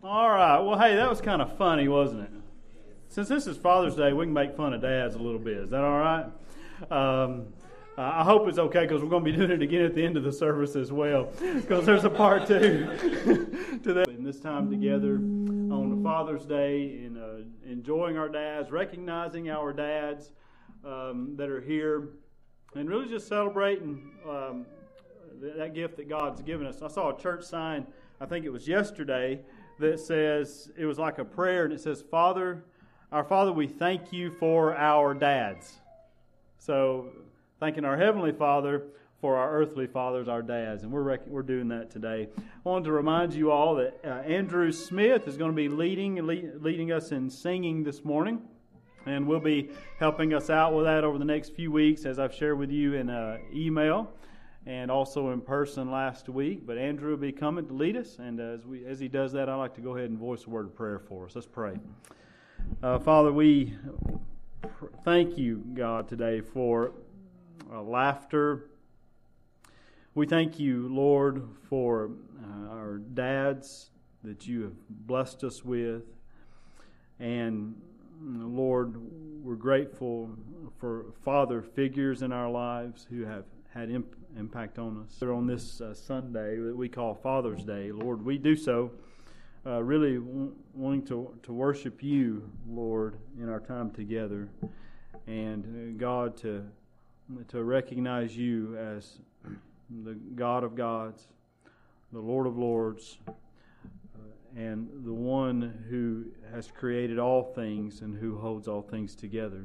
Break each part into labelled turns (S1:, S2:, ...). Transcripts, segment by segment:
S1: All right. Well, hey, that was kind of funny, wasn't it? Since this is Father's Day, we can make fun of dads a little bit. Is that all right? I hope it's okay because we're going to be doing it again at the end of the service as well, because there's a part two to that. And this time together on the Father's Day, and enjoying our dads, recognizing our dads that are here, and really just celebrating that gift that God's given us. I saw a church sign, I think it was yesterday, that says, it was like a prayer, and it says, Our Father, we thank you for our dads. So, thanking our Heavenly Father for our earthly fathers, our dads, and we're doing that today. I wanted to remind you all that Andrew Smith is going to be leading us in singing this morning, and will be helping us out with that over the next few weeks, as I've shared with you in email and also in person last week. But Andrew will be coming to lead us, and as he does that, I'd like to go ahead and voice a word of prayer for us. Let's pray. Father, we thank you, God, today for laughter. We thank you, Lord, for our dads that you have blessed us with. And Lord, we're grateful for father figures in our lives who have had impact on us. On this Sunday that we call Father's Day, Lord, we do so really wanting to worship you, Lord, in our time together. And God, to recognize you as the God of gods, the Lord of lords, and the one who has created all things and who holds all things together.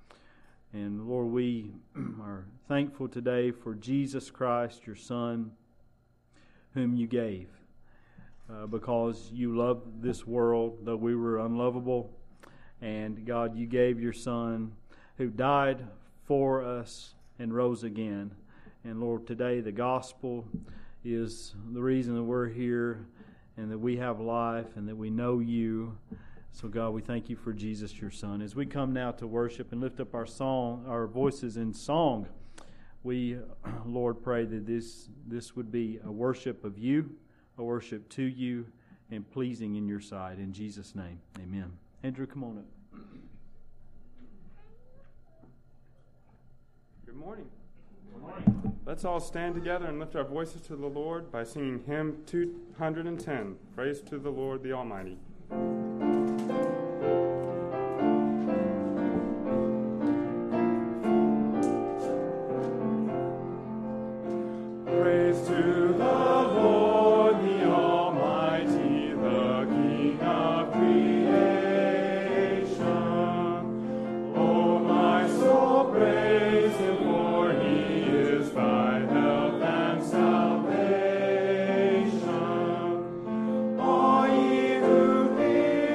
S1: And Lord, we are thankful today for Jesus Christ, your Son, whom you gave, because you loved this world, though we were unlovable. And God, you gave your Son, who died for us and rose again. And Lord, today the gospel is the reason that we're here, and that we have life, and that we know you. So God, we thank you for Jesus, your Son. As we come now to worship and lift up our voices in song, we, Lord, pray that this would be a worship of you, a worship to you, and pleasing in your sight. In Jesus' name, amen. Andrew, come on up.
S2: Good morning. Good morning. Let's all stand together and lift our voices to the Lord by singing hymn 210, Praise to the Lord the Almighty. Praise to the Lord the Almighty, the King of creation. Oh, my soul, praise him, for he is thy help and salvation. All ye who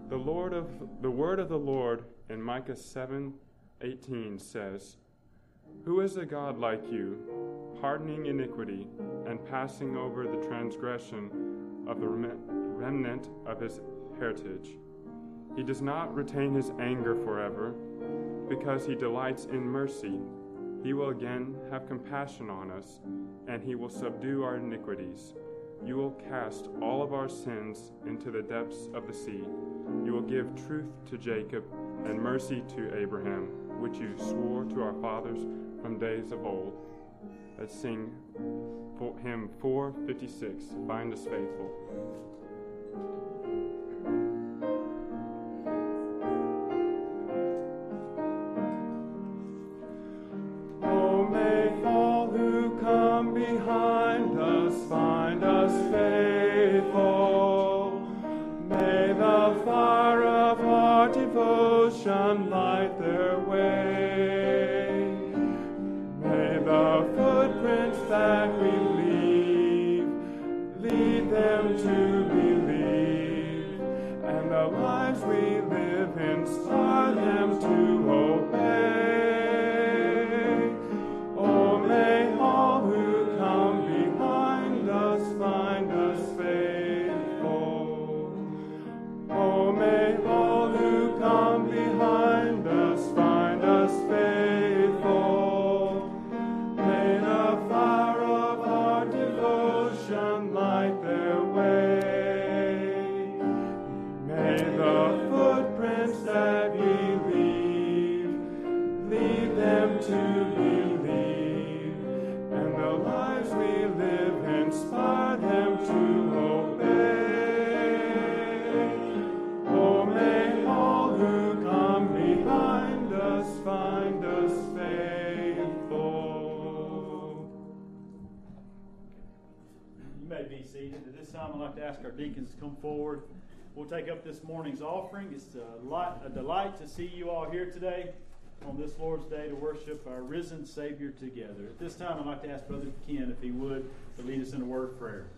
S2: The word of the Lord in Micah 7:18 says, "Who is a God like you, pardoning iniquity and passing over the transgression of the remnant of his heritage? He does not retain his anger forever, because he delights in mercy. He will again have compassion on us, and he will subdue our iniquities. You will cast all of our sins into the depths of the sea. You will give truth to Jacob and mercy to Abraham, which you swore to our fathers from days of old." Let's sing hymn 456, "Find Us Faithful." Oh, may all who come behind us find us faithful. May the fire of our devotion light their way. May the footprints that we lead them to believe, and the lives we live inspire them to obey. Oh, may all who come behind us find us faithful. Oh, may all who come behind us find us faithful. May the fire of our devotion light their way. May the footprints that we lead them to believe, and the lives we live inspire them to obey. Oh, may all who come behind us find us faithful.
S1: You may be seated. At this time, I'd like to ask our deacons to come forward. We'll take up this morning's offering. It's a delight to see you all here today on this Lord's Day to worship our risen Savior together. At this time, I'd like to ask Brother Ken, if he would, to lead us in a word of prayer.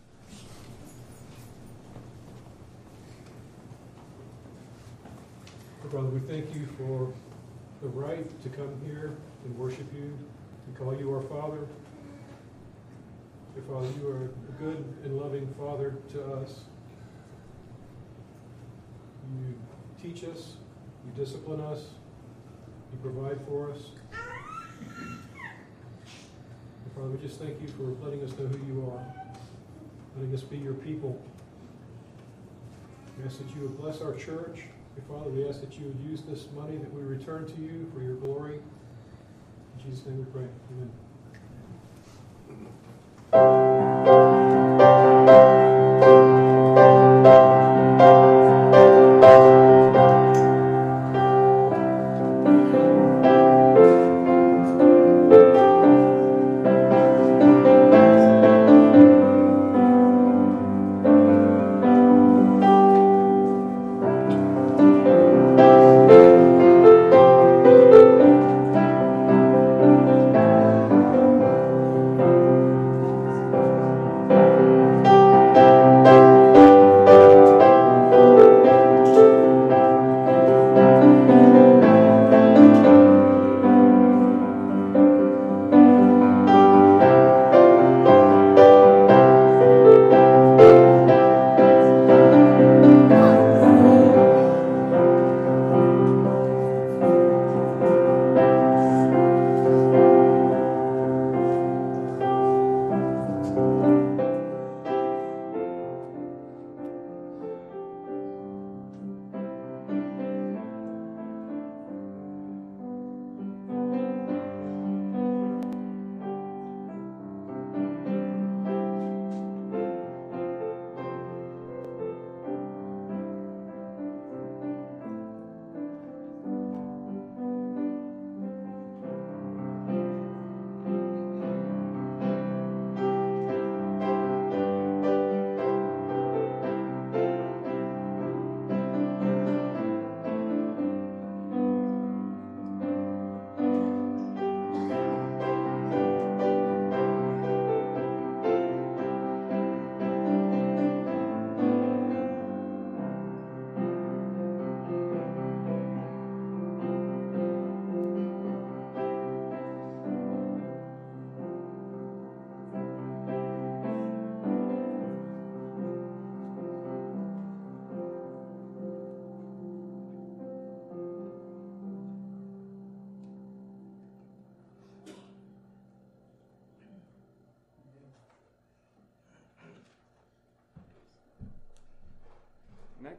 S3: Father, we thank you for the right to come here and worship you and call you our Father. Dear Father, you are a good and loving Father to us. You teach us, you discipline us, you provide for us. Dear Father, we just thank you for letting us know who you are, letting us be your people. We ask that you would bless our church. Dear Father, we ask that you would use this money that we return to you for your glory. In Jesus' name we pray. Amen.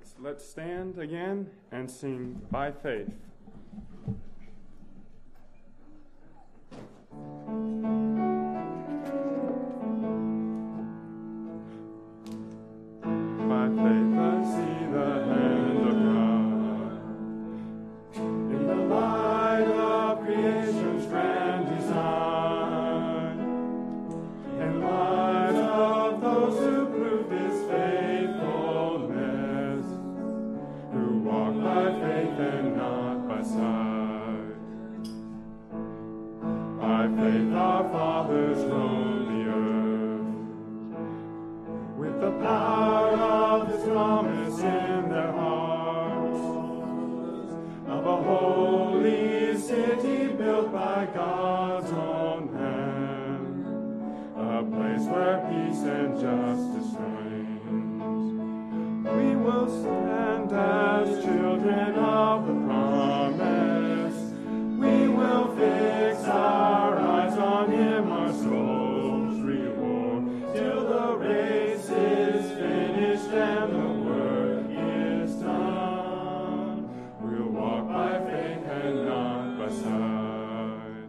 S2: Let's stand again and sing By Faith. By faith I see the hand of God in the light of creation's grand design, in light of those who prove His faithfulness, who walk by faith and not by sight. By faith our fathers roamed the earth, with the power of His promise in their hearts, of a holy city built by God's own hand, a place where peace and justice reigns. We will stand as children of the promise. We will fix our eyes on Him, our soul's reward, till the race is finished and the work is done. We'll walk by faith and not by sight.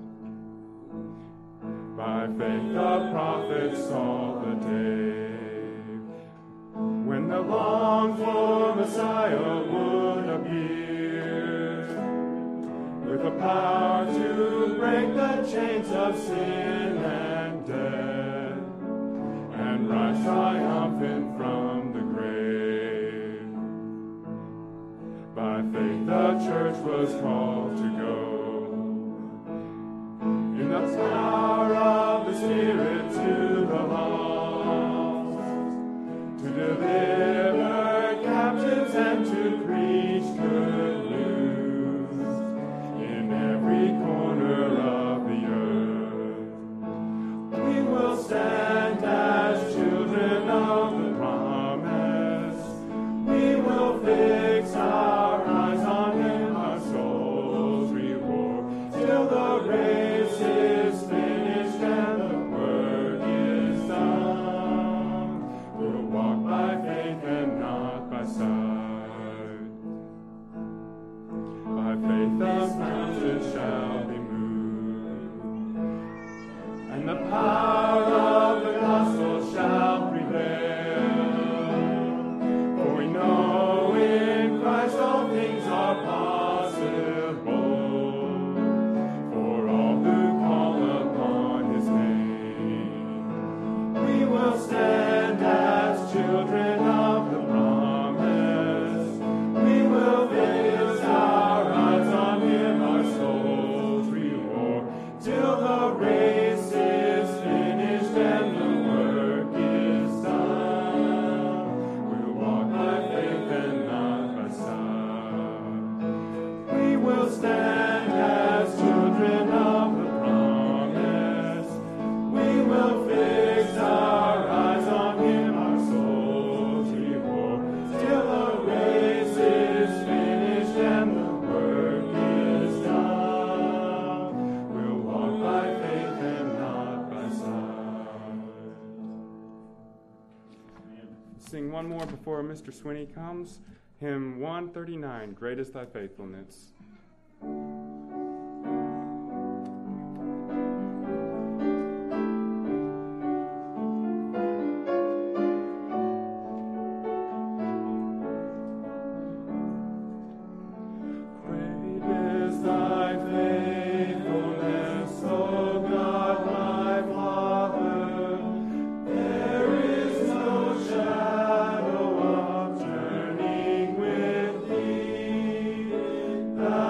S2: By faith the prophets saw the day when the longed-for Messiah would appear, with the power to break the chains of sin and death, and rise triumphant from the grave. By faith the church was called to go in the power of the Spirit to the lost, to deliver captives and to preach good news in every corner of the earth. We will stand as children of the promise. We will fix our eyes on Him, our soul's reward, till the race is finished and the work is done. We'll walk by faith and not by sight. By faith the mountains shall be moved, and the power of the gospel shall prevail. For we know in Christ all things are possible, for all who call upon His name. We will stand as children of the promise. We will fix our eyes on Him, our soul's reward, till the race is finished and the work is done. We'll walk by faith and not by sight. We will stand as children of the promise. We will fix our eyes on Him, our soul's reward, till the race is finished and the work is done. We'll walk by faith and not by sight. Sing one more before Mr. Swinney comes. Hymn 139, Great is Thy Faithfulness. Great is Thy faithfulness, O God, my Father. There is no shadow of turning with Thee. Thou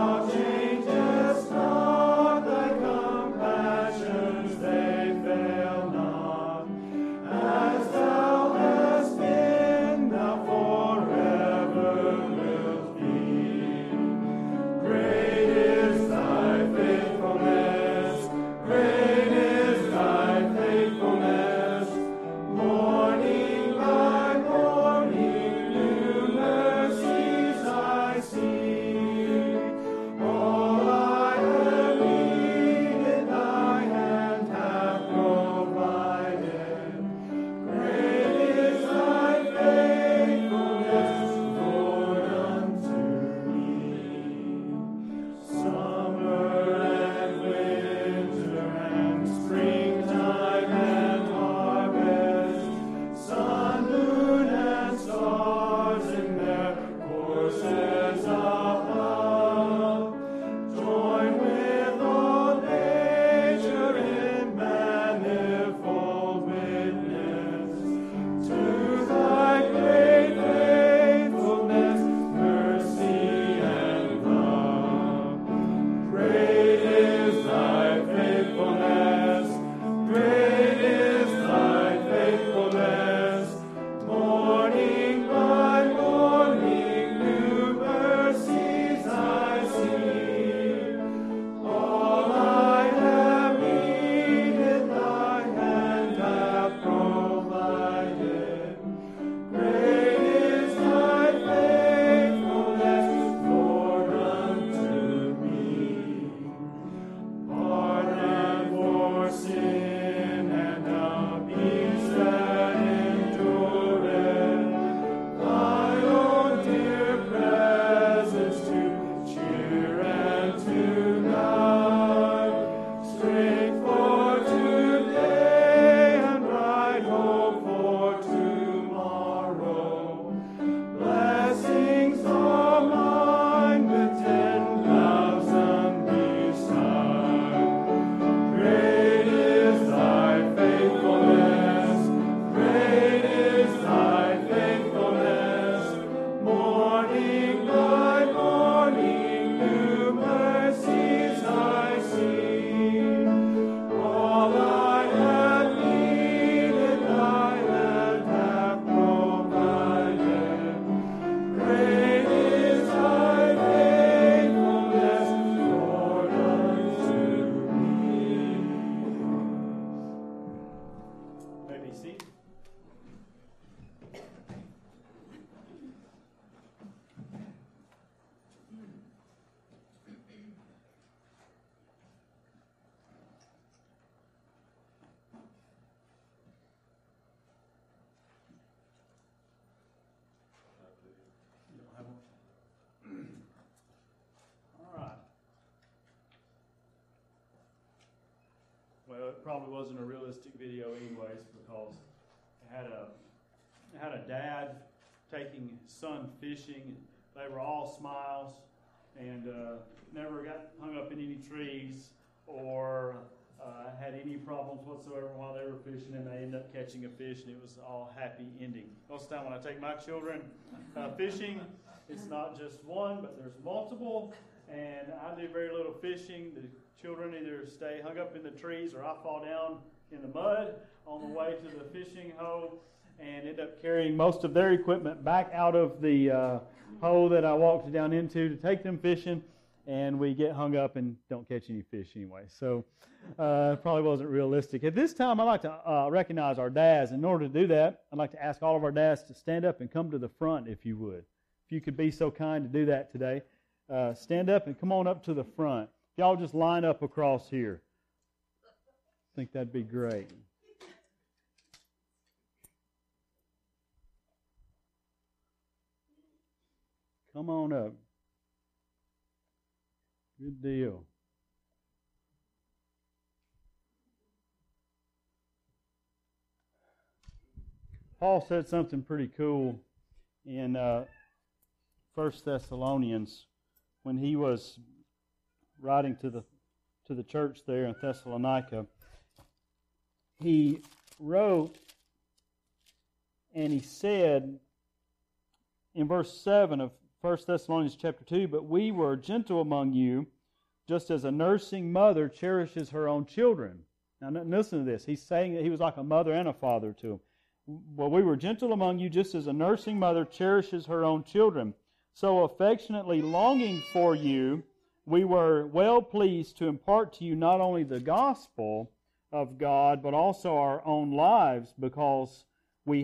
S1: probably wasn't a realistic video anyways, because it had a dad taking his son fishing. They were all smiles and never got hung up in any trees or had any problems whatsoever while they were fishing, and they ended up catching a fish, and it was all happy ending. Most of the time when I take my children fishing, it's not just one, but there's multiple, and I do very little fishing. The children either stay hung up in the trees or I fall down in the mud on the way to the fishing hole and end up carrying most of their equipment back out of the hole that I walked down into to take them fishing, and we get hung up and don't catch any fish anyway. So it probably wasn't realistic. At this time, I'd like to recognize our dads. In order to do that, I'd like to ask all of our dads to stand up and come to the front, if you would. If you could be so kind to do that today. Stand up and come on up to the front. Y'all just line up across here. I think that'd be great. Come on up. Good deal. Paul said something pretty cool in 1 Thessalonians when he was writing to the church there in Thessalonica. He wrote and he said in verse 7 of 1 Thessalonians chapter 2, "But we were gentle among you, just as a nursing mother cherishes her own children." Now listen to this. He's saying that he was like a mother and a father to them. "Well, we were gentle among you, just as a nursing mother cherishes her own children. So affectionately longing for you, we were well pleased to impart to you not only the gospel of God, but also our own lives, because you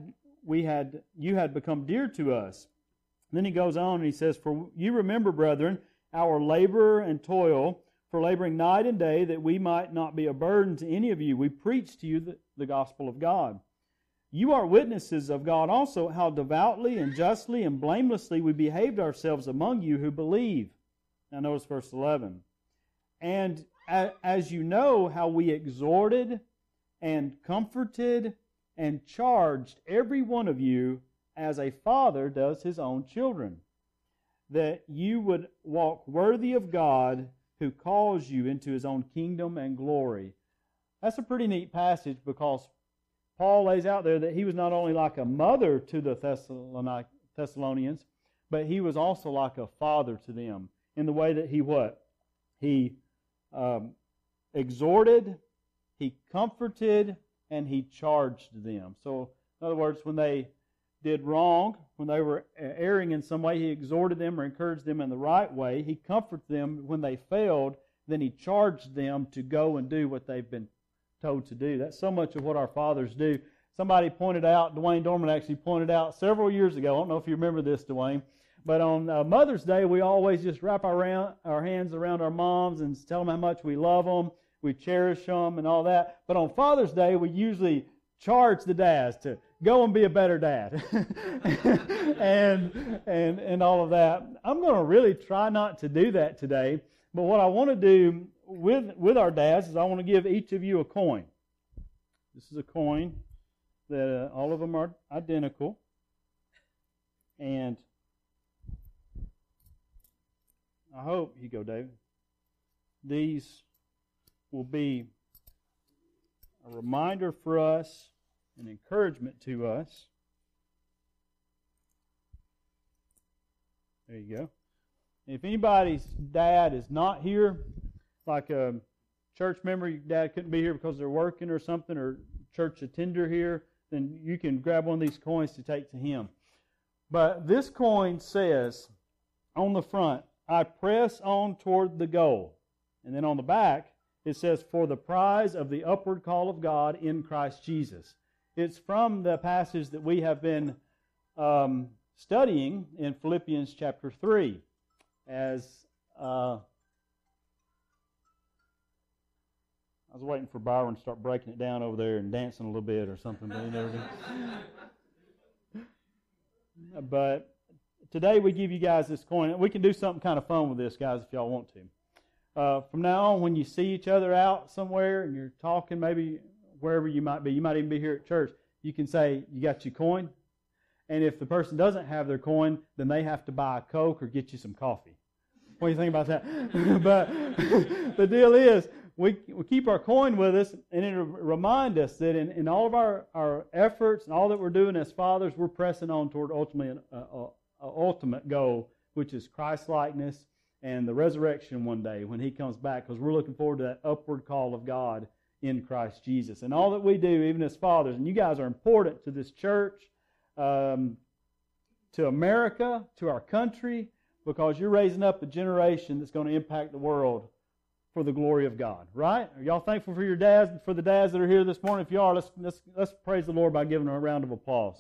S1: had become dear to us." Then he goes on and he says, "For you remember, brethren, our labor and toil, for laboring night and day, that we might not be a burden to any of you. We preach to you the gospel of God. You are witnesses of God also, how devoutly and justly and blamelessly we behaved ourselves among you who believe." Now notice verse 11. "And as you know how we exhorted and comforted and charged every one of you as a father does his own children, that you would walk worthy of God who calls you into His own kingdom and glory." That's a pretty neat passage, because Paul lays out there that he was not only like a mother to the Thessalonians, but he was also like a father to them in the way that he what? He exhorted, he comforted, and he charged them. So, in other words, when they did wrong, when they were erring in some way, he exhorted them or encouraged them in the right way. He comforted them when they failed. Then he charged them to go and do what they've been told to do. That's so much of what our fathers do. Somebody pointed out, Dwayne Dorman actually pointed out several years ago, I don't know if you remember this, Dwayne, but on Mother's Day, we always just wrap our hands around our moms and tell them how much we love them, we cherish them and all that. But on Father's Day, we usually charge the dads to go and be a better dad and all of that. I'm going to really try not to do that today, but what I want to do with our dads is I want to give each of you a coin. This is a coin that all of them are identical, and I hope, here you go, David, these will be a reminder for us, an encouragement to us. There you go. If anybody's dad is not here, like a church member, your dad couldn't be here because they're working or something, or church attender here, then you can grab one of these coins to take to him. But this coin says on the front, "I press on toward the goal." And then on the back, it says, "For the prize of the upward call of God in Christ Jesus." It's from the passage that we have been studying in Philippians chapter 3. As I was waiting for Byron to start breaking it down over there and dancing a little bit or something, but he never did. But today we give you guys this coin. We can do something kind of fun with this, guys, if y'all want to. from now on, when you see each other out somewhere and you're talking, maybe wherever you might even be here at church, you can say, "You got your coin?" And if the person doesn't have their coin, then they have to buy a Coke or get you some coffee. What do you think about that? But the deal is, we keep our coin with us, and it'll remind us that in all of our efforts and all that we're doing as fathers, we're pressing on toward ultimately an ultimate goal, which is Christ-likeness and the resurrection one day when He comes back, because we're looking forward to that upward call of God in Christ Jesus. And all that we do, even as fathers, and you guys are important to this church, to America, to our country, because you're raising up a generation that's going to impact the world for the glory of God. Right? Are y'all thankful for your dads, for the dads that are here this morning? If you are, let's praise the Lord by giving them a round of applause.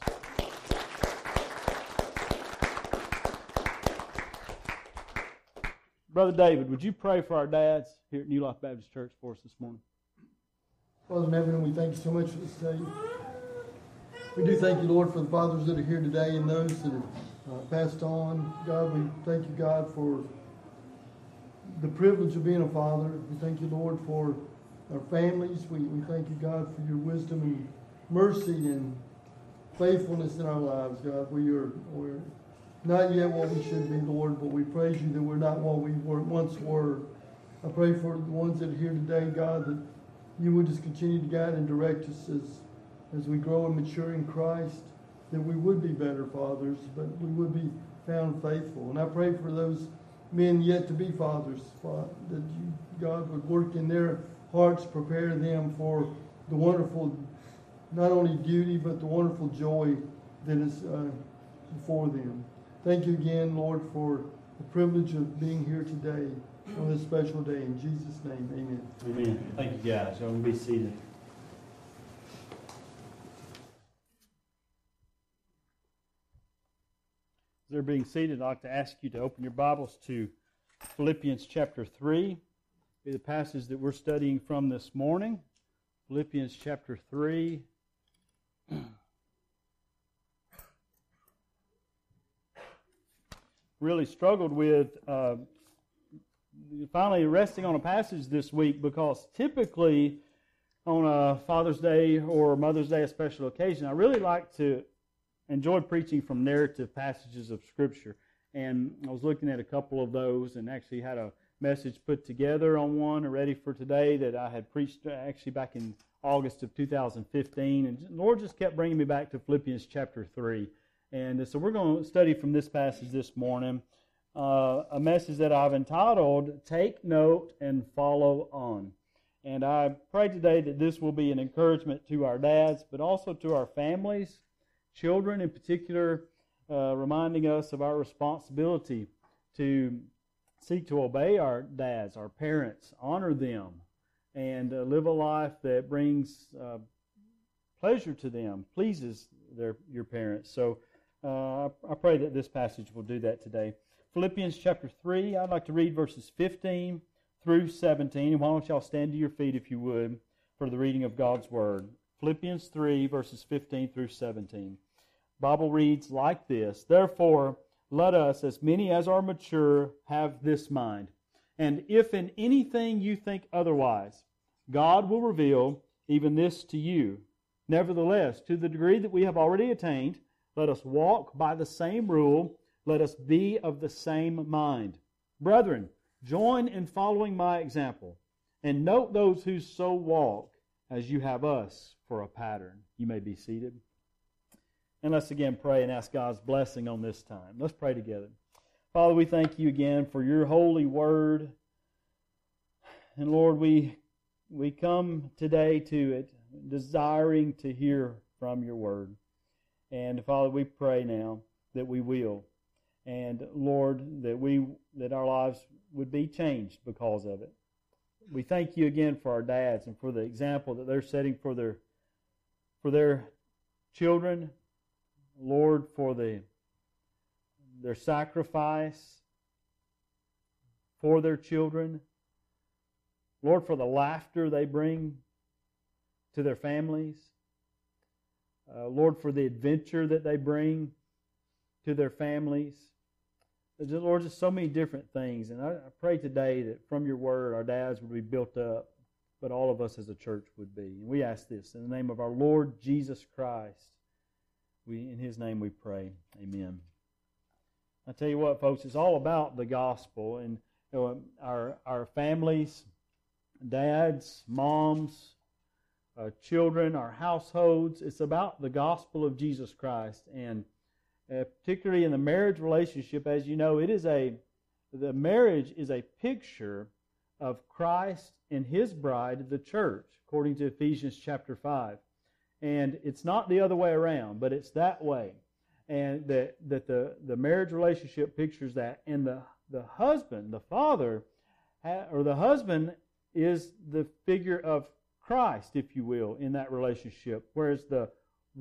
S1: Brother David, would you pray for our dads here at New Life Baptist Church for us this morning?
S4: Father in heaven, we thank you so much for this day. We do thank you, Lord, for the fathers that are here today and those that have passed on. God, we thank you, God, for the privilege of being a father. We thank you, Lord, for our families. We thank you, God, for your wisdom and mercy and faithfulness in our lives, God. We're not yet what we should be, Lord, but we praise you that we're not what we once were. I pray for the ones that are here today, God, that you would just continue to guide and direct us as we grow and mature in Christ, that we would be better fathers, but we would be found faithful. And I pray for those men yet to be fathers, that you, God, would work in their hearts, prepare them for the wonderful, not only duty, but the wonderful joy that is before them. Thank you again, Lord, for the privilege of being here today on this special day. In Jesus' name, amen.
S1: Amen. Thank you, guys. Y'all can be seated. As they're being seated, I'd like to ask you to open your Bibles to Philippians chapter 3, the passage that we're studying from this morning. Philippians chapter 3. Really struggled with finally resting on a passage this week, because typically on a Father's Day or Mother's Day, a special occasion, I really like to enjoy preaching from narrative passages of Scripture. And I was looking at a couple of those and actually had a message put together on one ready for today that I had preached actually back in August of 2015. And the Lord just kept bringing me back to Philippians chapter 3. And so we're going to study from this passage this morning, a message that I've entitled, Take Note and Follow On. And I pray today that this will be an encouragement to our dads, but also to our families, children in particular, reminding us of our responsibility to seek to obey our dads, our parents, honor them, and live a life that brings pleasure to them, pleases your parents. So I pray that this passage will do that today. Philippians chapter 3, I'd like to read verses 15 through 17. And why don't y'all stand to your feet, if you would, for the reading of God's Word. Philippians 3, verses 15 through 17. The Bible reads like this: Therefore, let us, as many as are mature, have this mind. And if in anything you think otherwise, God will reveal even this to you. Nevertheless, to the degree that we have already attained, let us walk by the same rule. Let us be of the same mind. Brethren, join in following my example, and note those who so walk as you have us for a pattern. You may be seated. And let's again pray and ask God's blessing on this time. Let's pray together. Father, we thank you again for your holy word. And Lord, we come today to it desiring to hear from your word. And Father, we pray now that we will. And Lord, that our lives would be changed because of it. We thank you again for our dads and for the example that they're setting for their children. Lord, for their sacrifice for their children. Lord, for the laughter they bring to their families. Lord, for the adventure that they bring to their families. Lord, just so many different things. And I pray today that from your word, our dads would be built up, but all of us as a church would be. And we ask this in the name of our Lord Jesus Christ. In His name we pray. Amen. I tell you what, folks, it's all about the gospel. And our families, dads, moms, children, our households, it's about the gospel of Jesus Christ. And particularly in the marriage relationship, as you know, the marriage is a picture of Christ and His bride, the church, according to Ephesians chapter 5. And it's not the other way around, but it's that way. And that the marriage relationship pictures that. And the husband, the father, or the husband is the figure of Christ, if you will, in that relationship. Whereas the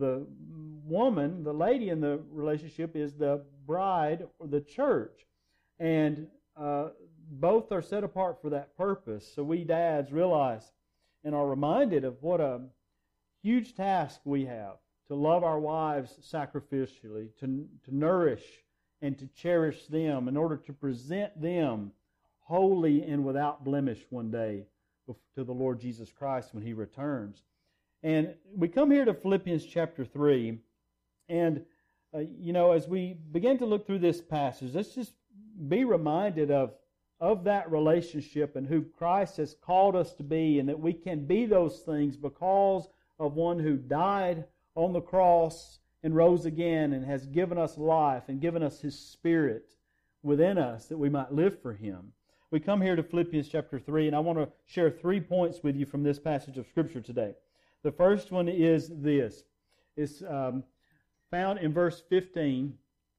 S1: woman, the lady in the relationship, is the bride or the church. And both are set apart for that purpose. So we dads realize and are reminded of what a huge task we have to love our wives sacrificially, to nourish and to cherish them in order to present them holy and without blemish one day to the Lord Jesus Christ when He returns. And we come here to Philippians chapter 3, and as we begin to look through this passage, let's just be reminded of that relationship and who Christ has called us to be, and that we can be those things because of one who died on the cross and rose again and has given us life and given us His Spirit within us that we might live for Him. We come here to Philippians chapter 3, and I want to share 3 points with you from this passage of Scripture today. The first one is this. It's found in verse 15,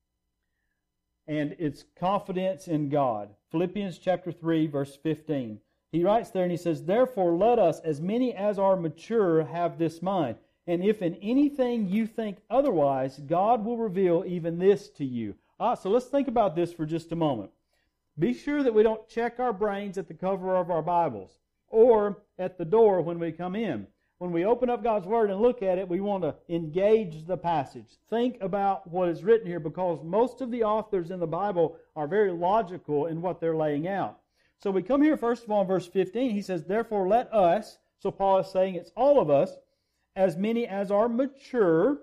S1: and it's confidence in God. Philippians chapter 3, verse 15. He writes there and he says, "Therefore let us, as many as are mature, have this mind. And if in anything you think otherwise, God will reveal even this to you." So let's think about this for just a moment. Be sure that we don't check our brains at the cover of our Bibles or at the door when we come in. When we open up God's Word and look at it, we want to engage the passage. Think about what is written here, because most of the authors in the Bible are very logical in what they're laying out. So we come here, first of all, in verse 15. He says, "Therefore let us," so Paul is saying it's all of us, "as many as are mature,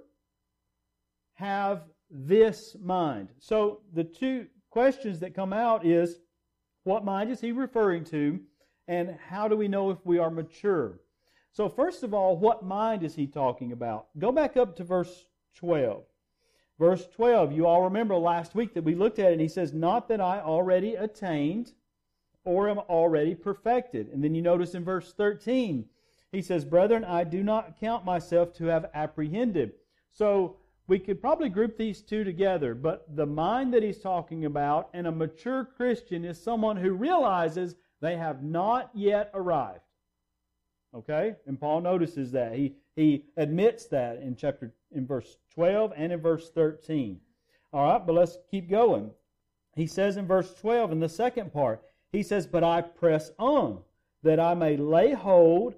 S1: have this mind." So the two questions that come out is, what mind is he referring to, and how do we know if we are mature? So first of all, what mind is he talking about? Go back up to verse 12. Verse 12, you all remember last week that we looked at it, and he says, "Not that I already attained or am already perfected." And then you notice in verse 13, he says, "Brethren, I do not count myself to have apprehended." So we could probably group these two together, but the mind that he's talking about and a mature Christian is someone who realizes they have not yet arrived. Okay? And Paul notices that. He admits that in verse 12 and in verse 13. All right, but let's keep going. He says in verse 12, in the second part, he says, "But I press on, that I may lay hold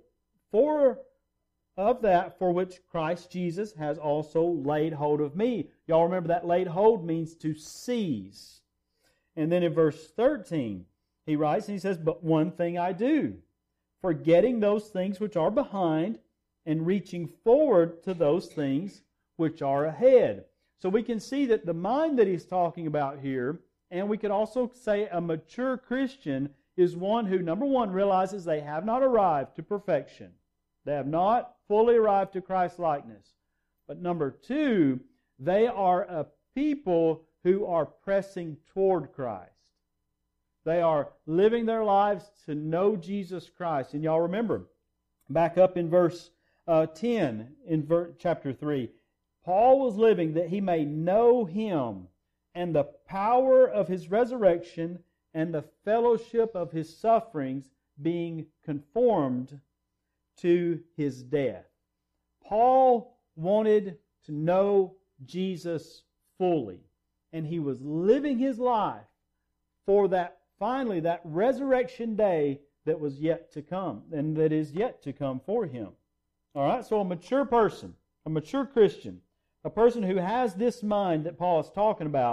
S1: of that for which Christ Jesus has also laid hold of me." Y'all remember that laid hold means to seize. And then in verse 13, he writes and he says, "But one thing I do, forgetting those things which are behind and reaching forward to those things which are ahead." So we can see that the mind that he's talking about here, and we could also say a mature Christian, is one who, number one, realizes they have not arrived to perfection. They have not fully arrived to Christ's likeness. But number two, they are a people who are pressing toward Christ. They are living their lives to know Jesus Christ. And y'all remember, back up in verse 10 in chapter 3, Paul was living that he may know Him and the power of His resurrection and the fellowship of His sufferings, being conformed to His death. Paul wanted to know Jesus fully, and he was living his life for that, finally, that resurrection day that was yet to come, and that is yet to come for him. All right, so a mature person, a mature Christian, a person who has this mind that Paul is talking about,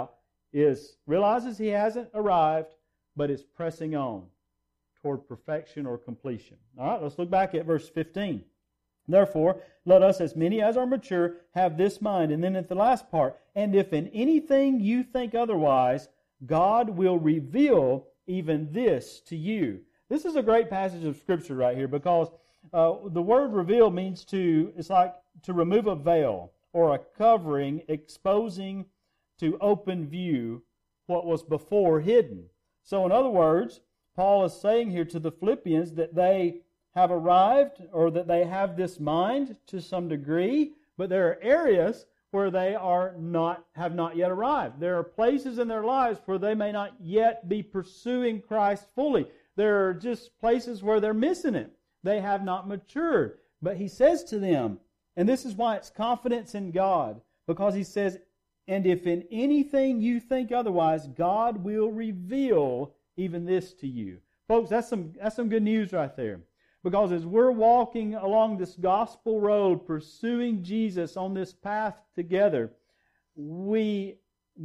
S1: realizes he hasn't arrived, but is pressing on toward perfection or completion. All right, let's look back at verse 15. Therefore, let us, as many as are mature, have this mind. And then at the last part, and if in anything you think otherwise, God will reveal even this to you. This is a great passage of Scripture right here, because the word reveal means it's like to remove a veil or a covering, exposing to open view what was before hidden. So in other words, Paul is saying here to the Philippians that they have arrived, or that they have this mind to some degree, but there are areas where they have not yet arrived. There are places in their lives where they may not yet be pursuing Christ fully. There are just places where they're missing it. They have not matured. But he says to them, and this is why it's confidence in God, because he says, and if in anything you think otherwise, God will reveal even this to you. Folks, that's some good news right there. Because as we're walking along this gospel road, pursuing Jesus on this path together, we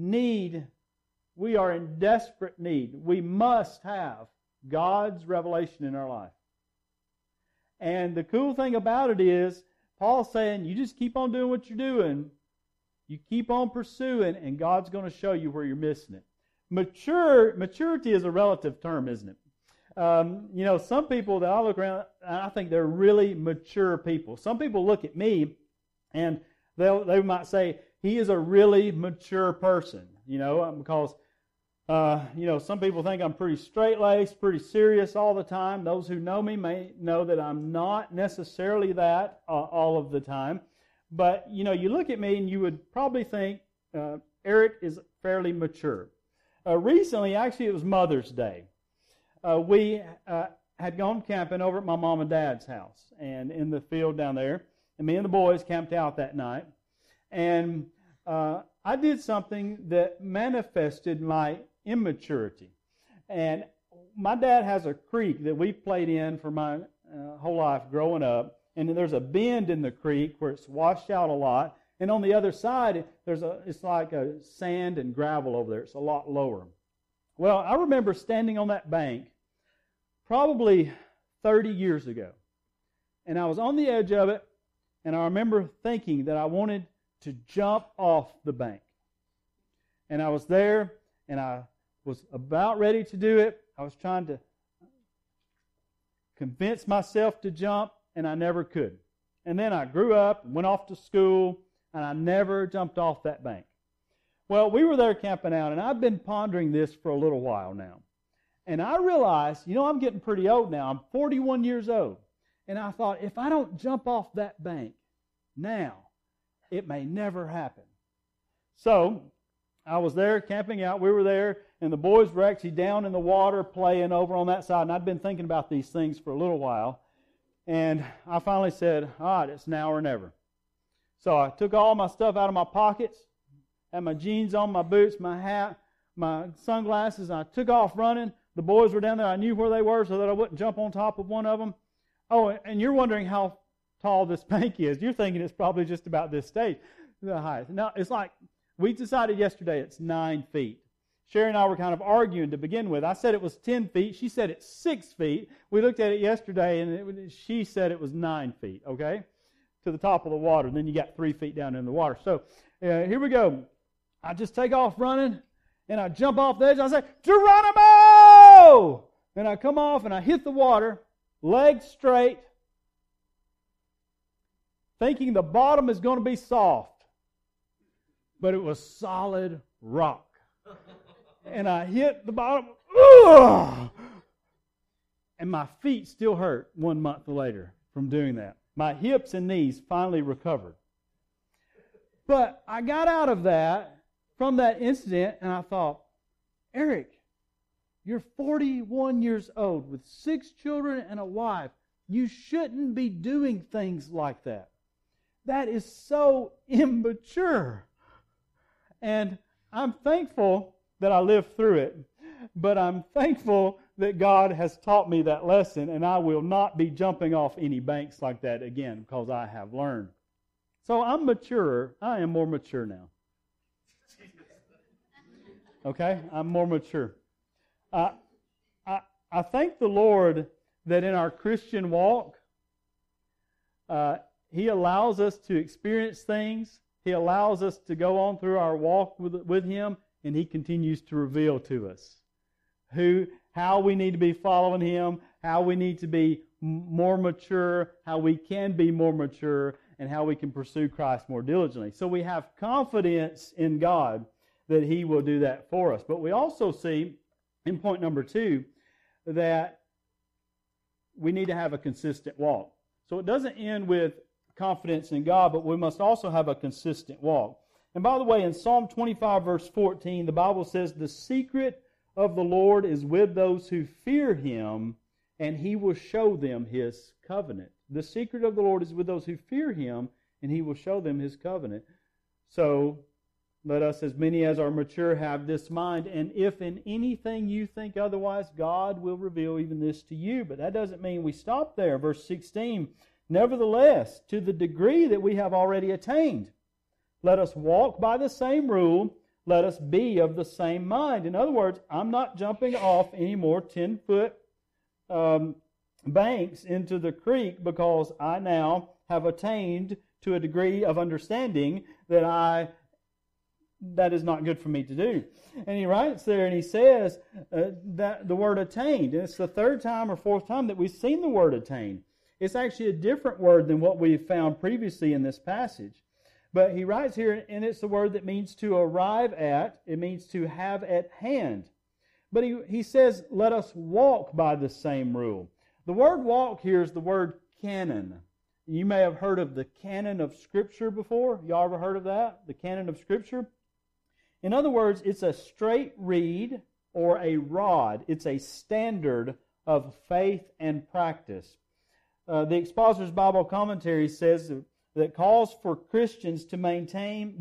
S1: are in desperate need. We must have God's revelation in our life. And the cool thing about it is, Paul's saying, you just keep on doing what you're doing. You keep on pursuing, and God's going to show you where you're missing it. Maturity is a relative term, isn't it? Some people that I look around, I think they're really mature people. Some people look at me, and they might say, he is a really mature person, because, some people think I'm pretty straight-laced, pretty serious all the time. Those who know me may know that I'm not necessarily that all of the time. But, you look at me and you would probably think Eric is fairly mature. Recently, actually, it was Mother's Day. We had gone camping over at my mom and dad's house and in the field down there. And me and the boys camped out that night. And I did something that manifested my immaturity. And my dad has a creek that we played in for my whole life growing up. And there's a bend in the creek where it's washed out a lot. And on the other side, it's like a sand and gravel over there. It's a lot lower. Well, I remember standing on that bank probably 30 years ago. And I was on the edge of it, and I remember thinking that I wanted to jump off the bank. And I was there, and I was about ready to do it. I was trying to convince myself to jump, and I never could. And then I grew up and went off to school, and I never jumped off that bank. Well, we were there camping out, and I've been pondering this for a little while now. And I realized, I'm getting pretty old now. I'm 41 years old. And I thought, if I don't jump off that bank now, it may never happen. So I was there camping out. We were there, and the boys were actually down in the water playing over on that side. And I'd been thinking about these things for a little while. And I finally said, all right, it's now or never. So I took all my stuff out of my pockets, had my jeans on, my boots, my hat, my sunglasses, and I took off running. The boys were down there. I knew where they were so that I wouldn't jump on top of one of them. Oh, and you're wondering how tall this bank is. You're thinking it's probably just about this stage, the height. No, it's like, we decided yesterday it's 9 feet. Sherry and I were kind of arguing to begin with. I said it was 10 feet. She said it's 6 feet. We looked at it yesterday, and she said it was 9 feet, okay, to the top of the water. And then you got 3 feet down in the water. So here we go. I just take off running, and I jump off the edge. I say, Geronimo! And I come off, and I hit the water, legs straight, thinking the bottom is going to be soft. But it was solid rock. And I hit the bottom, and my feet still hurt 1 month later from doing that. My hips and knees finally recovered. But I got out of that, from that incident, and I thought, Eric, you're 41 years old with 6 children and a wife. You shouldn't be doing things like that. That is so immature. And I'm thankful that I lived through it. But I'm thankful that God has taught me that lesson, and I will not be jumping off any banks like that again because I have learned. So I'm mature. I am more mature now. Okay? I'm more mature. I thank the Lord that in our Christian walk, He allows us to experience things. He allows us to go on through our walk with Him, and He continues to reveal to us how we need to be following Him, how we need to be more mature, how we can be more mature, and how we can pursue Christ more diligently. So we have confidence in God that He will do that for us. But we also see, in point number 2, that we need to have a consistent walk. So it doesn't end with confidence in God, but we must also have a consistent walk. And by the way, in Psalm 25, verse 14, the Bible says, "The secret of the Lord is with those who fear Him, and He will show them His covenant." The secret of the Lord is with those who fear Him, and He will show them His covenant. So, let us, as many as are mature, have this mind. And if in anything you think otherwise, God will reveal even this to you. But that doesn't mean we stop there. Verse 16, "Nevertheless, to the degree that we have already attained, let us walk by the same rule, let us be of the same mind." In other words, I'm not jumping off any more 10-foot banks into the creek because I now have attained to a degree of understanding that is not good for me to do. And he writes there and he says that the word attained, and it's the 3rd time or 4th time that we've seen the word attained. It's actually a different word than what we found previously in this passage. But he writes here, and it's the word that means to arrive at. It means to have at hand. But he says, let us walk by the same rule. The word walk here is the word canon. You may have heard of the canon of Scripture before. Y'all ever heard of that? The canon of Scripture? In other words, it's a straight reed or a rod. It's a standard of faith and practice. The Expositor's Bible Commentary says that calls for Christians to maintain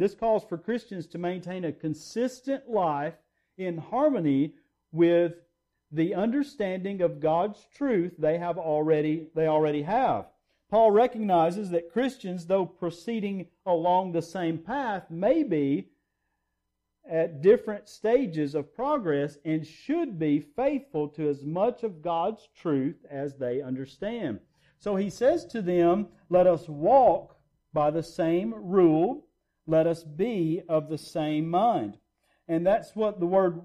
S1: a consistent life in harmony with the understanding of God's truth they already have. Paul recognizes that Christians, though proceeding along the same path, may be at different stages of progress and should be faithful to as much of God's truth as they understand. So he says to them, let us walk by the same rule, let us be of the same mind. And that's what the word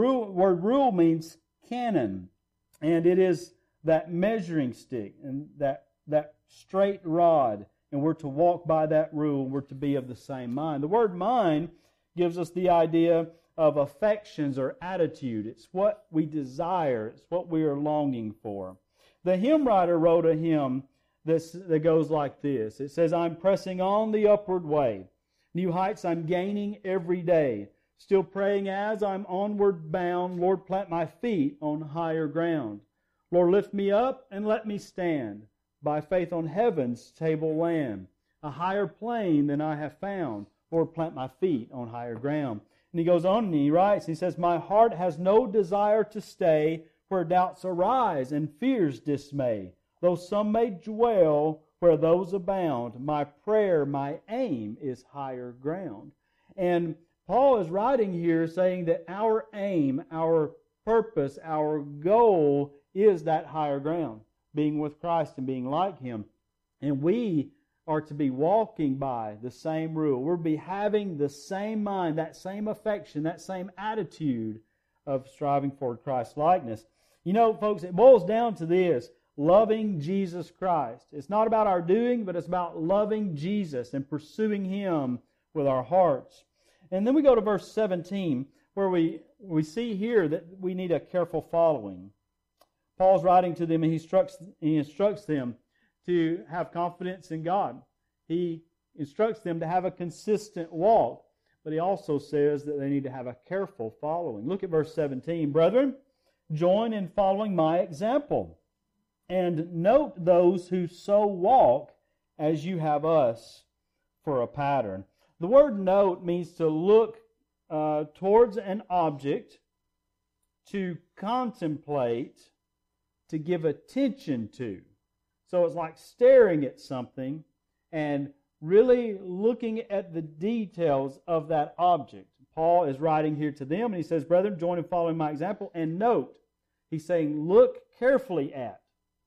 S1: rule means, canon. And it is that measuring stick and that straight rod. And we're to walk by that rule. We're to be of the same mind. The word mind gives us the idea of affections or attitude. It's what we desire. It's what we are longing for. The hymn writer wrote a hymn that goes like this. It says, I'm pressing on the upward way. New heights I'm gaining every day. Still praying as I'm onward bound. Lord, plant my feet on higher ground. Lord, lift me up and let me stand by faith on heaven's table land. A higher plane than I have found. Lord, plant my feet on higher ground. And he goes on and he writes, he says, my heart has no desire to stay where doubts arise and fears dismay. Though some may dwell where those abound, my prayer, my aim is higher ground. And Paul is writing here saying that our aim, our purpose, our goal is that higher ground, being with Christ and being like Him. And we are to be walking by the same rule. We'll be having the same mind, that same affection, that same attitude of striving for Christ's likeness. You know, folks, it boils down to this, loving Jesus Christ. It's not about our doing, but it's about loving Jesus and pursuing Him with our hearts. And then we go to verse 17, where we see here that we need a careful following. Paul's writing to them and he instructs them to have confidence in God. He instructs them to have a consistent walk, but he also says that they need to have a careful following. Look at verse 17. Brethren, join in following my example, and note those who so walk as you have us for a pattern. The word note means to look towards an object, to contemplate, to give attention to. So it's like staring at something and really looking at the details of that object. Paul is writing here to them, and he says, brethren, join in following my example. And note, he's saying, look carefully at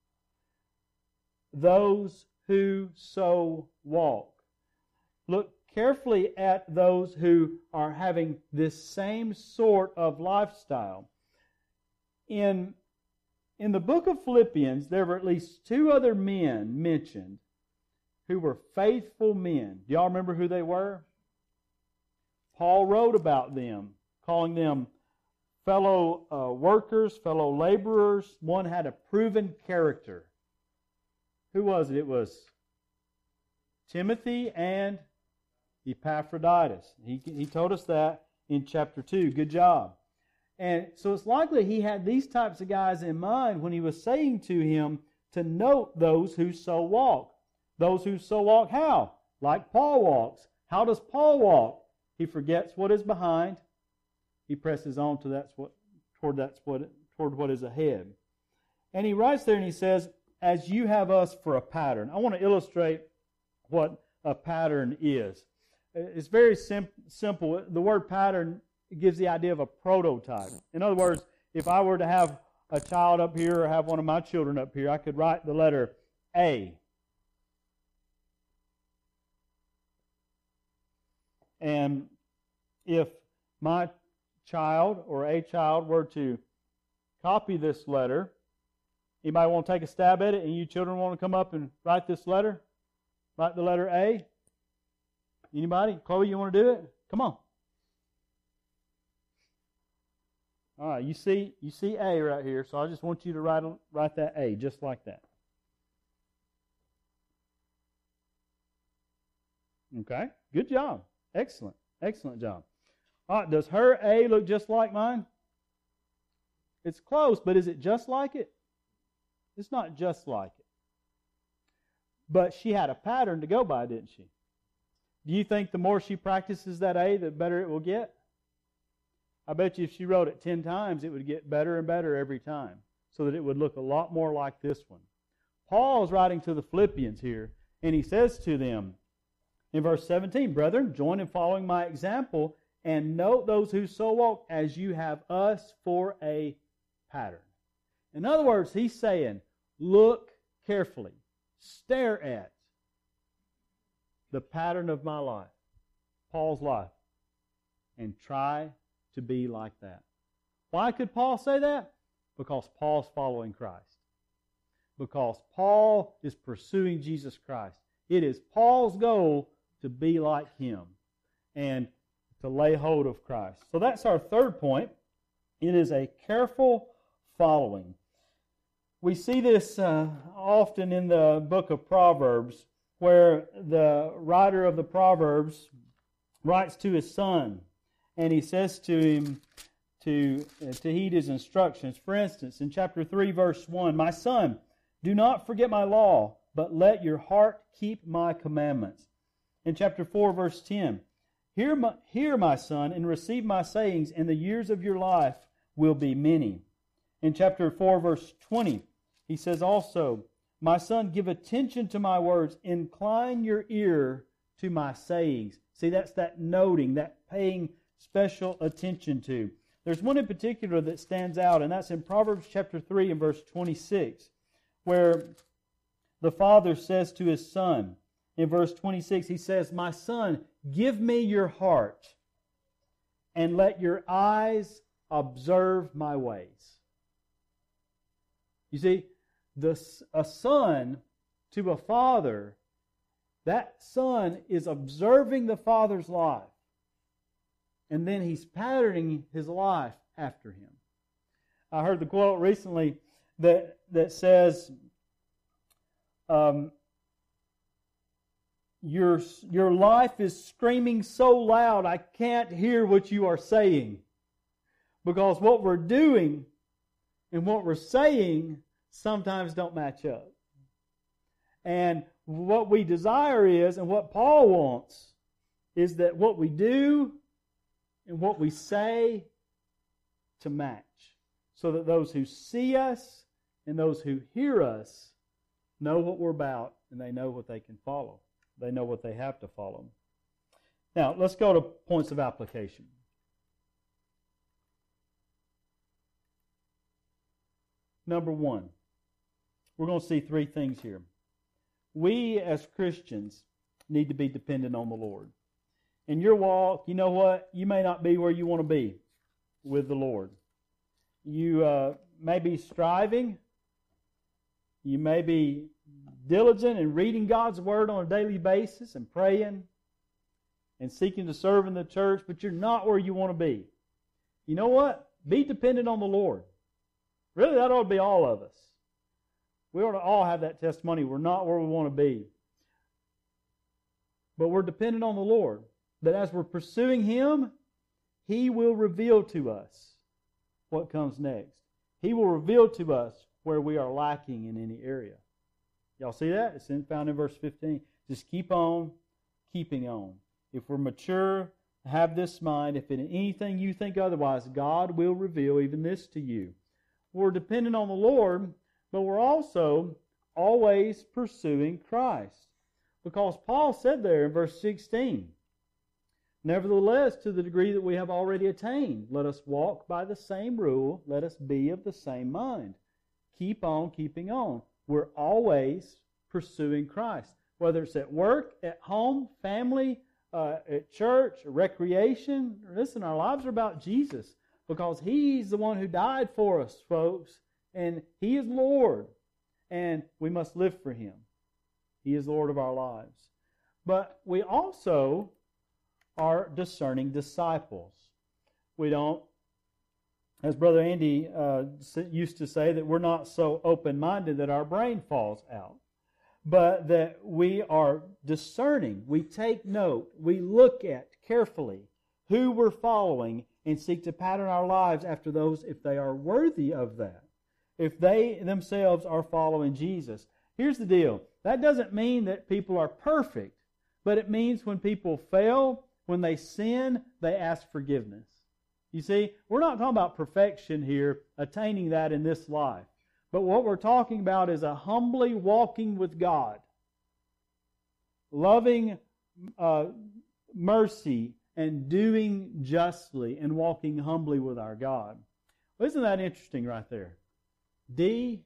S1: those who so walk. Look carefully at those who are having this same sort of lifestyle. In the book of Philippians, there were at least two other men mentioned who were faithful men. Do y'all remember who they were? Paul wrote about them, calling them fellow workers, fellow laborers. One had a proven character. Who was it? It was Timothy and Epaphroditus. He told us that in chapter 2. Good job. And so it's likely he had these types of guys in mind when he was saying to him to note those who so walk. Those who so walk how? Like Paul walks. How does Paul walk? He forgets what is behind. He presses on to toward what is ahead. And he writes there and he says, as you have us for a pattern. I want to illustrate what a pattern is. It's very simple. The word pattern gives the idea of a prototype. In other words, if I were to have a child up here or have one of my children up here, I could write the letter A. And if my child or a child were to copy this letter, anybody want to take a stab at it, and you children want to come up and write this letter? Write the letter A? Anybody? Chloe, you want to do it? Come on. All right, you see A right here, so I just want you to write that A just like that. Okay, good job. Excellent job. All right, does her A look just like mine? It's close, but is it just like it? It's not just like it. But she had a pattern to go by, didn't she? Do you think the more she practices that A, the better it will get? I bet you if she wrote it 10 times, it would get better and better every time, so that it would look a lot more like this one. Paul is writing to the Philippians here, and he says to them in verse 17, brethren, join in following my example, and note those who so walk as you have us for a pattern. In other words, he's saying, look carefully, stare at the pattern of my life, Paul's life, and try to be like that. Why could Paul say that? Because Paul's following Christ. Because Paul is pursuing Jesus Christ. It is Paul's goal to be like him and to lay hold of Christ. So that's our third point. It is a careful following. We see this often in the book of Proverbs, where the writer of the Proverbs writes to his son, and he says to him to heed his instructions. For instance, in chapter 3, verse 1, my son, do not forget my law, but let your heart keep my commandments. In chapter 4, verse 10, hear my son, and receive my sayings, and the years of your life will be many. In chapter 4, verse 20, he says also, my son, give attention to my words, incline your ear to my sayings. See, that's that noting, that paying special attention to. There's one in particular that stands out, and that's in Proverbs chapter 3 and verse 26, where the father says to his son, in verse 26, he says, my son, give me your heart, and let your eyes observe my ways. You see, a son to a father, that son is observing the father's life, and then he's patterning his life after him. I heard the quote recently that says, your life is screaming so loud I can't hear what you are saying. Because what we're doing and what we're saying sometimes don't match up. And what we desire is, and what Paul wants, is that what we do and what we say to match. So that those who see us and those who hear us know what we're about, and they know what they can follow. They know what they have to follow. Now, let's go to points of application. number one, we're going to see three things here. We as Christians need to be dependent on the Lord. In your walk, you know what? You may not be where you want to be with the Lord. You may be striving. You may be diligent in reading God's Word on a daily basis and praying and seeking to serve in the church, but you're not where you want to be. You know what? Be dependent on the Lord. Really, that ought to be all of us. We ought to all have that testimony. We're not where we want to be. But we're dependent on the Lord. That as we're pursuing Him, He will reveal to us what comes next. He will reveal to us where we are lacking in any area. Y'all see that? It's found in verse 15. Just keep on keeping on. If we're mature, have this mind. If in anything you think otherwise, God will reveal even this to you. We're dependent on the Lord, but we're also always pursuing Christ. Because Paul said there in verse 16, nevertheless, to the degree that we have already attained, let us walk by the same rule, let us be of the same mind. Keep on keeping on. We're always pursuing Christ. Whether it's at work, at home, family, at church, recreation. Listen, our lives are about Jesus because He's the one who died for us, folks. And He is Lord. And we must live for Him. He is Lord of our lives. But we also are discerning disciples. We don't, as Brother Andy used to say, that we're not so open-minded that our brain falls out. But that we are discerning. We take note. We look at carefully who we're following and seek to pattern our lives after those if they are worthy of that. If they themselves are following Jesus. Here's the deal. That doesn't mean that people are perfect. But it means when people fail, when they sin, they ask forgiveness. You see, we're not talking about perfection here, attaining that in this life. But what we're talking about is a humbly walking with God. Loving mercy and doing justly and walking humbly with our God. Well, isn't that interesting right there? D-A-D.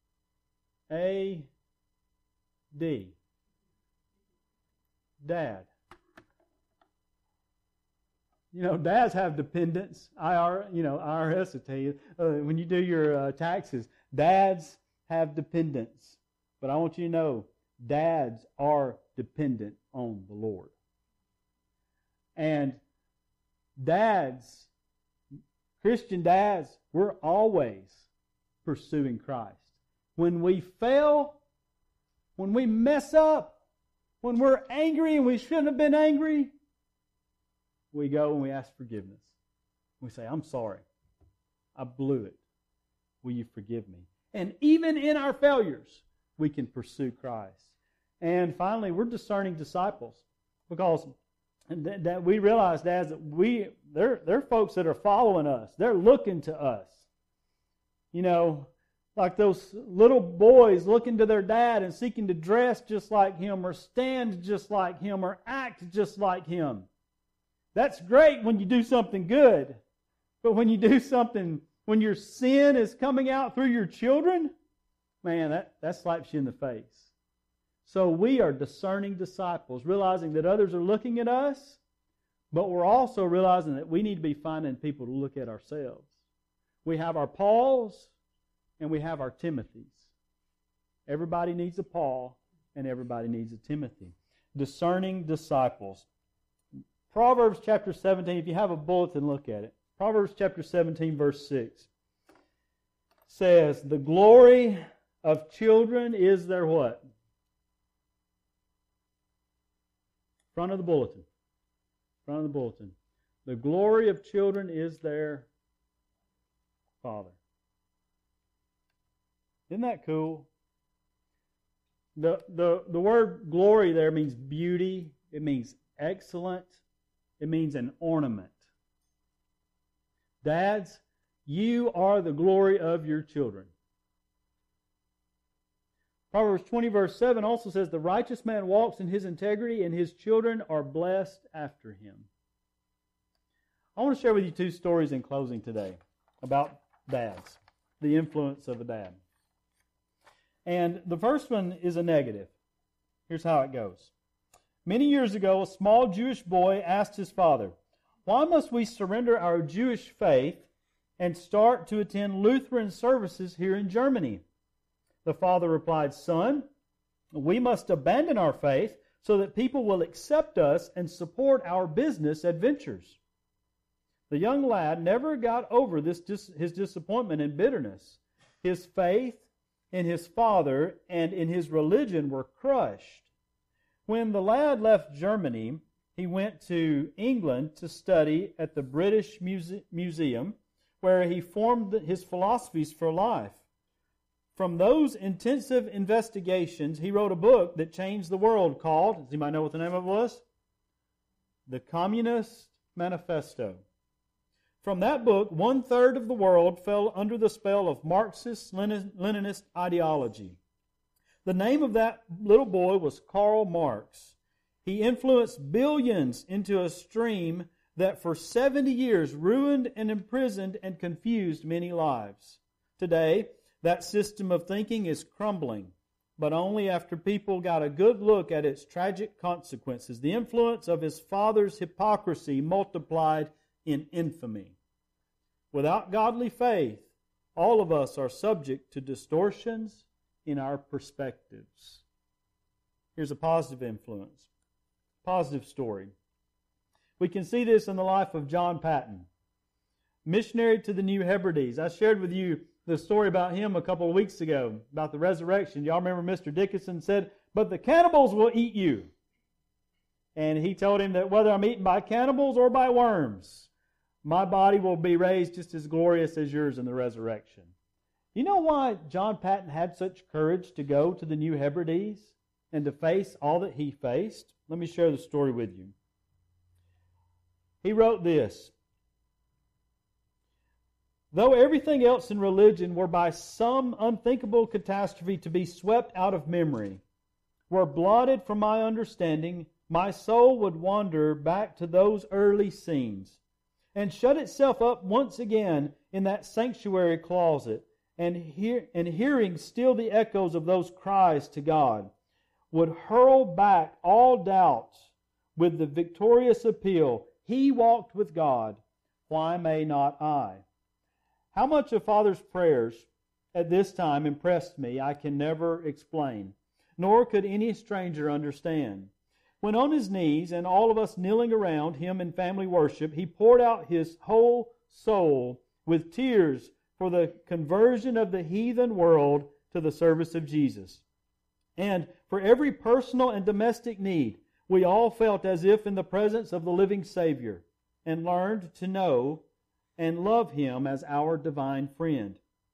S1: Dad. You know, dads have dependents. IRS will tell you, when you do your taxes, dads have dependents. But I want you to know, dads are dependent on the Lord. And dads, Christian dads, we're always pursuing Christ. When we fail, when we mess up, when we're angry and we shouldn't have been angry, we go and we ask forgiveness. We say, I'm sorry. I blew it. Will you forgive me? And even in our failures, we can pursue Christ. And finally, we're discerning disciples. Because that we realize, dads, that they're folks that are following us. They're looking to us. You know, like those little boys looking to their dad and seeking to dress just like him or stand just like him or act just like him. That's great when you do something good. But when you do something, when your sin is coming out through your children, man, that slaps you in the face. So we are discerning disciples, realizing that others are looking at us, but we're also realizing that we need to be finding people to look at ourselves. We have our Pauls and we have our Timothys. Everybody needs a Paul and everybody needs a Timothy. Discerning disciples. Proverbs chapter 17, if you have a bulletin, look at it. Proverbs chapter 17, verse 6 says, the glory of children is their what? Front of the bulletin. Front of the bulletin. The glory of children is their father. Isn't that cool? The word glory there means beauty. It means excellent. It means an ornament. Dads, you are the glory of your children. Proverbs 20 verse 7 also says, the righteous man walks in his integrity and his children are blessed after him. I want to share with you two stories in closing today about dads. the influence of a dad. And the first one is a negative. Here's how it goes. Many years ago, a small Jewish boy asked his father, "Why must we surrender our Jewish faith and start to attend Lutheran services here in Germany?" The father replied, "Son, we must abandon our faith so that people will accept us and support our business adventures." The young lad never got over his disappointment and bitterness. His faith in his father and in his religion were crushed. When the lad left Germany, he went to England to study at the British Museum, where he formed his philosophies for life. From those intensive investigations, he wrote a book that changed the world called, does anybody know what the name of it was? The Communist Manifesto. From that book, 1/3 of the world fell under the spell of Marxist-Leninist ideology. The name of that little boy was Karl Marx. He influenced billions into a stream that for 70 years ruined and imprisoned and confused many lives. Today, that system of thinking is crumbling, but only after people got a good look at its tragic consequences. The influence of his father's hypocrisy multiplied in infamy. Without godly faith, all of us are subject to distortions in our perspectives. Here's a positive influence, positive story. We can see this in the life of John Patton, missionary to the New Hebrides. I shared with you the story about him a couple of weeks ago, about the resurrection. Y'all remember Mr. Dickinson said, "But the cannibals will eat you." And he told him that whether I'm eaten by cannibals or by worms, my body will be raised just as glorious as yours in the resurrection. You know why John Patton had such courage to go to the New Hebrides and to face all that he faced? Let me share the story with you. He wrote this: "Though everything else in religion were by some unthinkable catastrophe to be swept out of memory, were blotted from my understanding, my soul would wander back to those early scenes and shut itself up once again in that sanctuary closet, and hearing still the echoes of those cries to God, would hurl back all doubts with the victorious appeal, 'He walked with God, why may not I?'" How much of Father's prayers at this time impressed me, I can never explain, nor could any stranger understand. When on his knees, and all of us kneeling around him in family worship, he poured out his whole soul with tears for the conversion of the heathen world to the service of Jesus. And for every personal and domestic need, we all felt as if in the presence of the living Savior, and learned to know and love Him as our divine friend.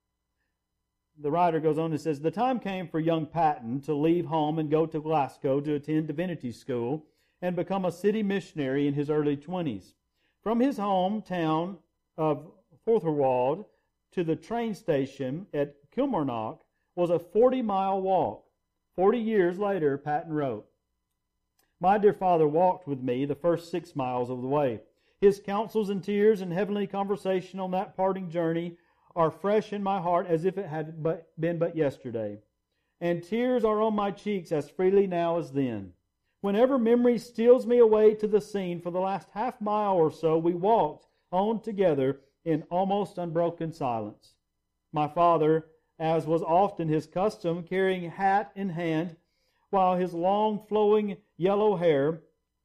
S1: The writer goes on and says, "The time came for young Patton to leave home and go to Glasgow to attend divinity school and become a city missionary in his early 20s. From his hometown of Fotherwald to the train station at Kilmarnock was a 40-mile walk. 40 years later, Patton wrote, "My dear father walked with me the first 6 miles of the way. His counsels and tears and heavenly conversation on that parting journey are fresh in my heart as if it had been but yesterday. And tears are on my cheeks as freely now as then. Whenever memory steals me away to the scene, for the last half mile or so we walked on together in almost unbroken silence. My father, as was often his custom, carrying hat in hand, while his long flowing yellow hair,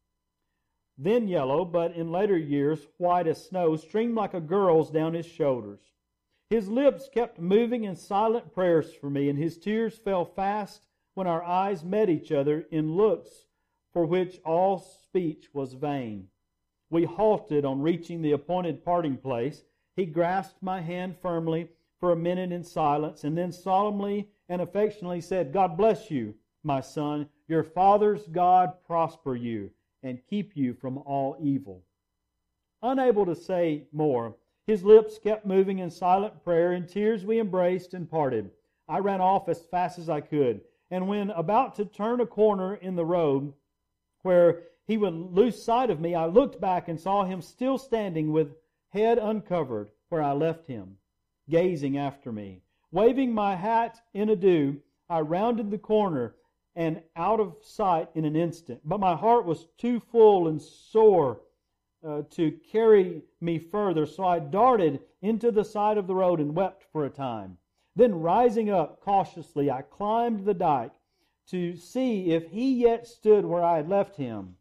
S1: then yellow, but in later years white as snow, streamed like a girl's down his shoulders. His lips kept moving in silent prayers for me, and his tears fell fast when our eyes met each other in looks for which all speech was vain. We halted on reaching the appointed parting place. He grasped my hand firmly for a minute in silence, and then solemnly and affectionately said, 'God bless you, my son. Your father's God prosper you and keep you from all evil.' Unable to say more, his lips kept moving in silent prayer. In tears we embraced and parted. I ran off as fast as I could, and when about to turn a corner in the road where he would lose sight of me, I looked back and saw him still standing with head uncovered where I left him. gazing after me. Waving my hat in adieu, I rounded the corner and out of sight in an instant. But my heart was too full and sore to carry me further, so I darted into the side of the road and wept for a time. Then rising up cautiously, I climbed the dike to see if he yet stood where I had left him.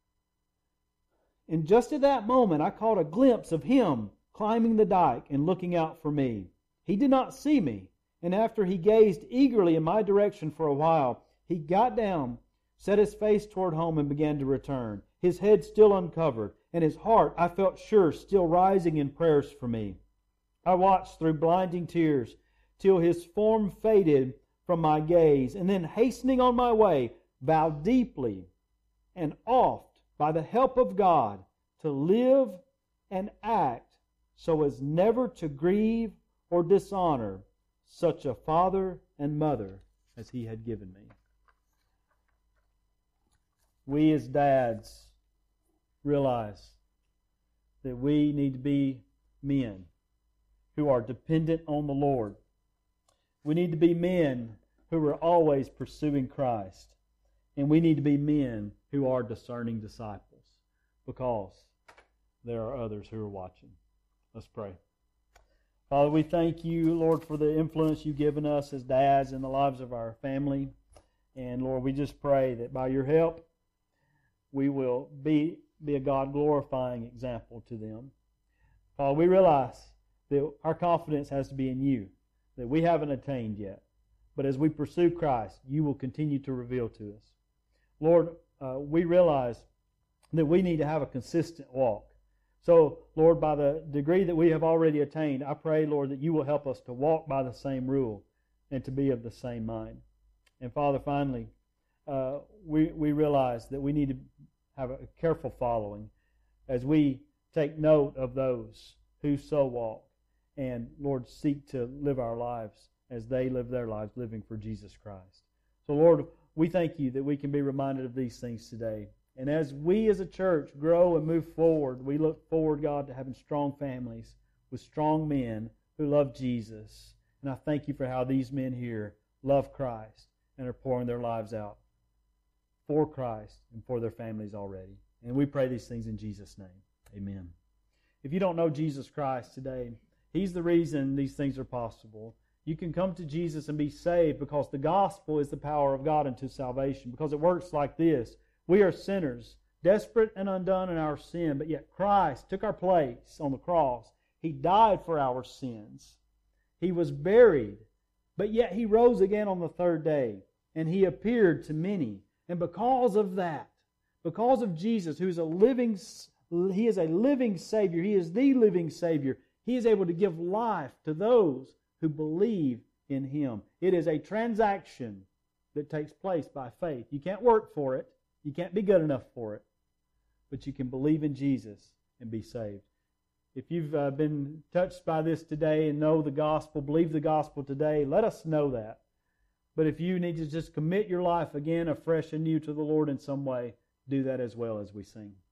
S1: And just at that moment, I caught a glimpse of him climbing the dike and looking out for me. He did not see me, and after he gazed eagerly in my direction for a while, he got down, set his face toward home, and began to return, his head still uncovered, and his heart, I felt sure, still rising in prayers for me. I watched through blinding tears till his form faded from my gaze, and then hastening on my way, vowed deeply and oft, by the help of God, to live and act so as never to grieve or dishonor such a father and mother as he had given me. We as dads realize that we need to be men who are dependent on the Lord. We need to be men who are always pursuing Christ. And we need to be men who are discerning disciples, because there are others who are watching. Let's pray. Father, we thank you, Lord, for the influence you've given us as dads in the lives of our family. And Lord, we just pray that by your help, we will be a God-glorifying example to them. Father, we realize that our confidence has to be in you, that we haven't attained yet. But as we pursue Christ, you will continue to reveal to us. Lord, we realize that we need to have a consistent walk. So, Lord, by the degree that we have already attained, I pray, Lord, that you will help us to walk by the same rule and to be of the same mind. And Father, finally, we realize that we need to have a careful following as we take note of those who so walk and, Lord, seek to live our lives as they live their lives living for Jesus Christ. So, Lord, we thank you that we can be reminded of these things today. And as we as a church grow and move forward, we look forward, God, to having strong families with strong men who love Jesus. And I thank you for how these men here love Christ and are pouring their lives out for Christ and for their families already. And we pray these things in Jesus' name. Amen. If you don't know Jesus Christ today, He's the reason these things are possible. You can come to Jesus and be saved because the gospel is the power of God unto salvation. Because it works like this. We are sinners, desperate and undone in our sin, but yet Christ took our place on the cross. He died for our sins. He was buried, but yet He rose again on the third day, and He appeared to many. And because of that, because of Jesus, who is He is a living Savior, He is the living Savior, He is able to give life to those who believe in Him. It is a transaction that takes place by faith. You can't work for it. You can't be good enough for it. But you can believe in Jesus and be saved. If you've been touched by this today and know the gospel, believe the gospel today, let us know that. But if you need to just commit your life again afresh and new to the Lord in some way, do that as well as we sing.